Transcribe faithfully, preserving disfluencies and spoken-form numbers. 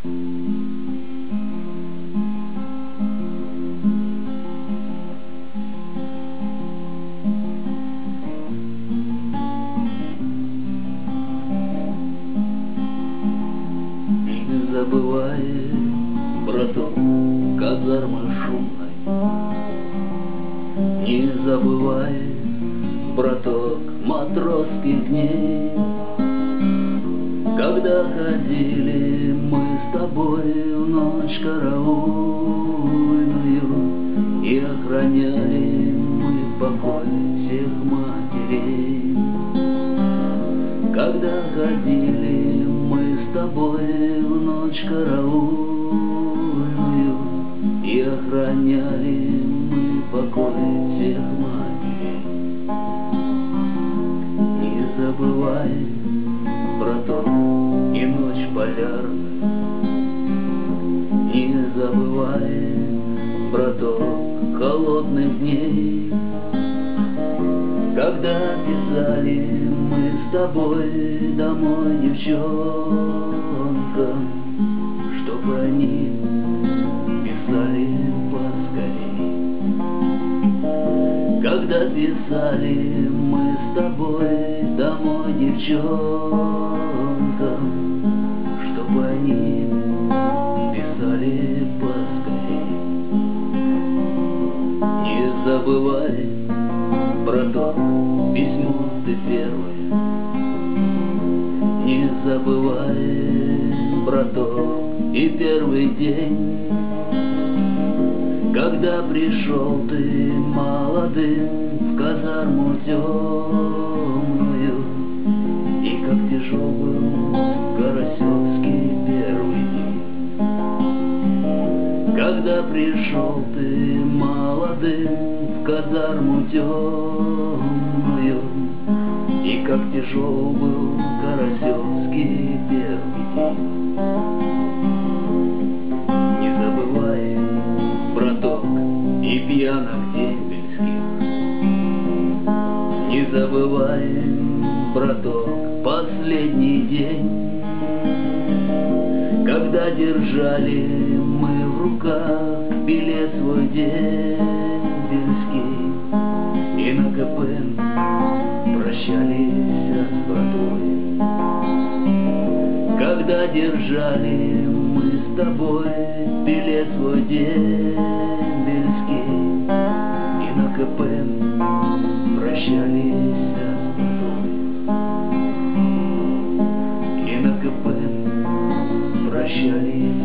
Забывай, браток, казармы шумной, не забывай, браток, матросских дней, когда ходили мы с тобой в ночь караульную и охраняли мы покой всех матерей. Когда ходили мы с тобой в ночь караульную и охраняли мы покой всех матерей. Не забывай, браток, и ночь полярную, не забывай, браток, холодных дней, когда писали мы с тобой домой девчонкам, чтоб они писали поскорей. Когда писали мы с тобой домой девчонкам, чтоб они писали поскорей. Не забывай, браток, письмо ты первое, не забывай, браток, и первый день, когда пришел ты молодым в казарму темную, и как тяжел был Карасевский первый день. Когда пришел ты молодым в казарму темную, и как тяжел был Карасевский первый день. Не забывай, браток, и пьянок дембельских, не забывай, браток, последний день, когда держали мы в руках билет свой дембельский и на КП прощались с братвой. Когда держали мы с тобой билет свой дембельский и на КП прощались с братвой. И на КП прощались